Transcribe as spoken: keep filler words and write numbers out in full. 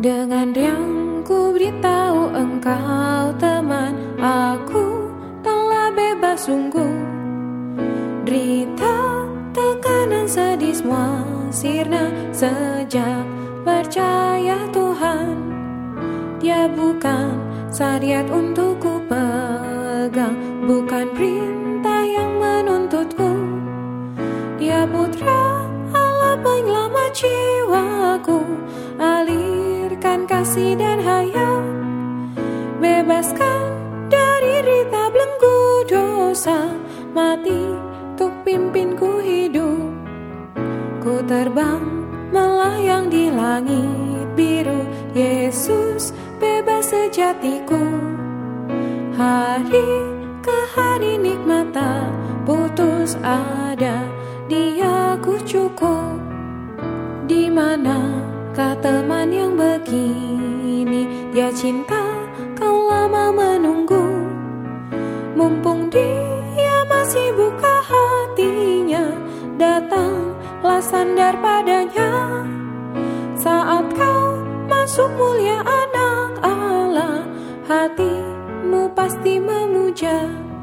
Dengan riang ku beritahu engkau teman, aku telah bebas sungguh. Derita, tekanan, sedih semua sirna sejak percaya Tuhan. Dia bukan syariat untuk ku pegang, bukan perintah yang menuntutku. Dia putra Allah penyelamat jiwaku, alirkan kasih dan hayat, bebaskan dari derita belenggu dosa, mati untuk pimpinku hidup. Ku terbang melayang di langit biru, Yesus bebas sejatiku. Hari ke hari nikmat tak putus ada, Dia ku cukup. Di manakah teman yang begini? Dia cinta kau lama menunggu. Mumpung Dia masih buka hatinya, datanglah sandar padanya. Saat kau masuk mulia anak Allah, hatimu pasti memuja.